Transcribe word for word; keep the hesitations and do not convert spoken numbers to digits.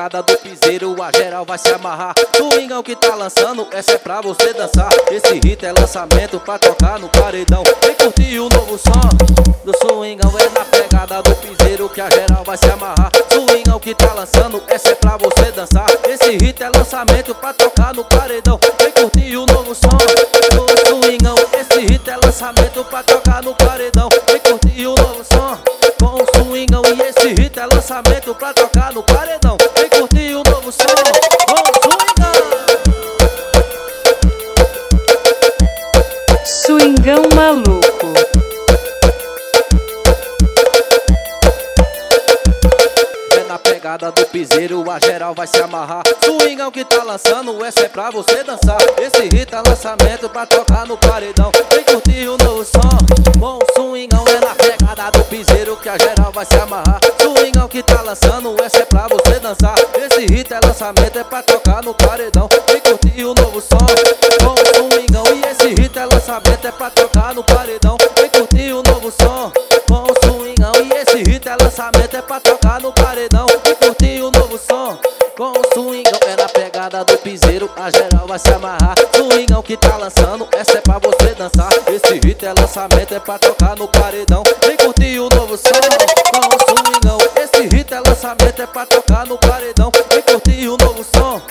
pegada do piseiro, a geral vai se amarrar. Swingão que tá lançando, essa é pra você dançar. Esse hit é lançamento pra tocar no paredão. Vem curtir o novo som do swingão, é na pegada do piseiro que a geral vai se amarrar. Swingão que tá lançando, essa é pra você dançar. Esse hit é lançamento pra tocar no paredão. Vem curtir o novo som do swingão. Esse hit é lançamento pra tocar no paredão. Vem curtir o novo som com o swingão. E esse hit é lançamento pra tocar no paredão. Vem curtir o novo som com o swingão. Swingão maluco. Na pegada do piseiro, a geral vai se amarrar. Swingão que tá lançando, essa é pra você dançar. Esse hit é lançamento pra tocar no paredão. Vem curtir o novo som com o swingão. É na pegada do piseiro que a geral vai se amarrar. Swingão que tá lançando, essa é pra você dançar. Esse hit é lançamento, é pra tocar no paredão. Vem curtir o novo som com o swingão. E esse hit é lançamento, é pra tocar no paredão. Vem curtir o novo som com o swingão. E esse hit é lançamento, é pra tocar no paredão. E curtir o novo som com o swingão. É na pegada do piseiro, a geral vai se amarrar. Swingão que tá lançando, essa é pra você dançar. Esse hit é lançamento, é pra tocar no paredão. Vem curtir o novo som com o swingão. Esse hit é lançamento, é pra tocar no paredão. Vem curtir o novo som